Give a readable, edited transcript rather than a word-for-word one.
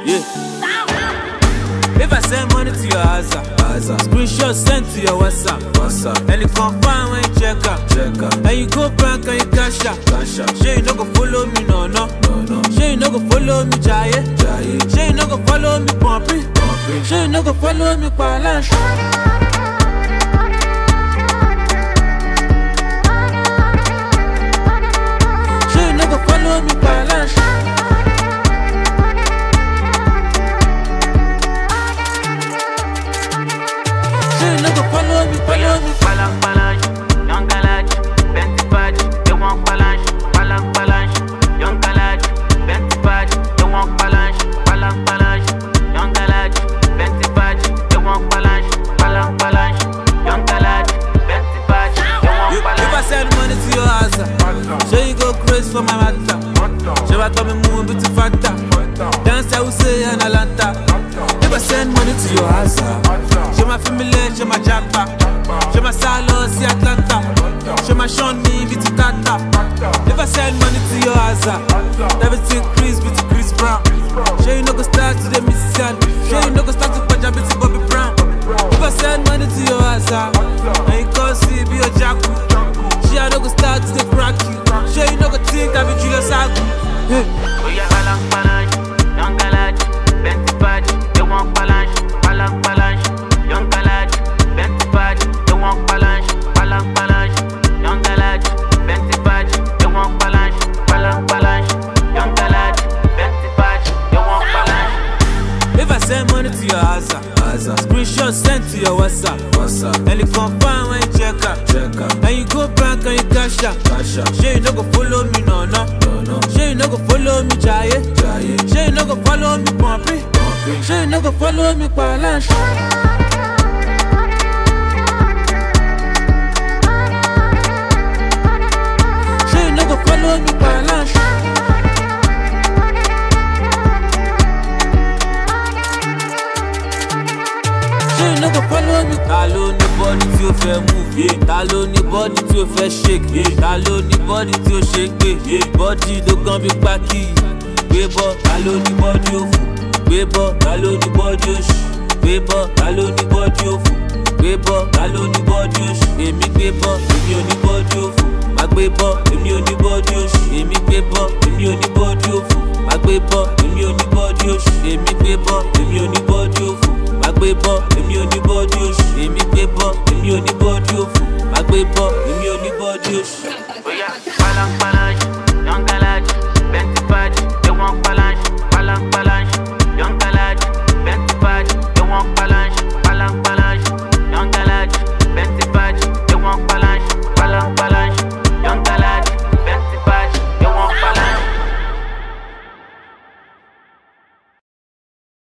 Yeah. If I send money to your house, screenshot sent to your WhatsApp, and you confirm when you check out, and you go bank and you cash out. Sure you no go follow me, no. Sure you no go follow me, Jaye. Sure you no go follow me, Pumpy. Sure you no go follow me, Palash. Sure you no go follow me, Palash. Follow me, Palang, young galage, Benty Fudge, they want palang, young galage, Benty Fudge, they want palang, young galage, Benty Fudge, they want palang, young galage, Benty Fudge, they want palang. If I send money to your house, sure you go crazy for my matter. Sure I come and move with the factor. Dance I will say in Atlanta. If I send money to your house, show my family, show my japa, show my salo, see Atlanta, show my Sean me, be to Tata. If I send money to your house, everything Chris, be to Chris Brown. Show you no go start to the Mississippi, show you no go start to Punjab, be to Bobby Brown. If I send money to your house, and you can't see, be a jackal. She no go start to the crack you, show you no go think I be Julius Agu. We are palang, young galage, Benty Fudge, they want palang, young galage, Benty Fudge, they want palang, young galage, Benty Fudge, they want palang, young galage, Benty Fudge, they want palang. If I send money to your house, screenshot sent to your WhatsApp, and you confirm when you check out, and you go bank and you cash out. Sure you no go follow me, no. Sure you no go follow me, Jaye. Sure you no go follow me, Pumpy. Sure you no go follow me, Palash. Sure you no go follow me, Palash. Sure you no go follow me. Ta ló ní body tí ó fẹ́ move, ta ló ní body tí ó fẹ́ shake, ta ló ní body tí ó ṣe gbé, body ló kàn bí pákí. Gbé bọ́, ta ló ní body òfò, gbé bọ́, ta ló ní body òṣì, gbé bọ́, ta ló ní body òfò, gbé bọ́, ta ló ní body òṣì. Èmi gbé bọ́, èmi ò ní body òfò, má gbé bọ́, èmi ò ní body òṣì. Èmi gbé bọ́, èmi ò ní body òfò, má gbé bọ́, èmi ò ní body òṣì. Èmi gbé bọ́, èmi ò ní body òfò, má gbé bọ́, èmi ò ní body òṣì. Èmi gbé bọ́, èmi ò ní body òfò, má gbé bọ́, èmi ò ní body òṣì. We are palang.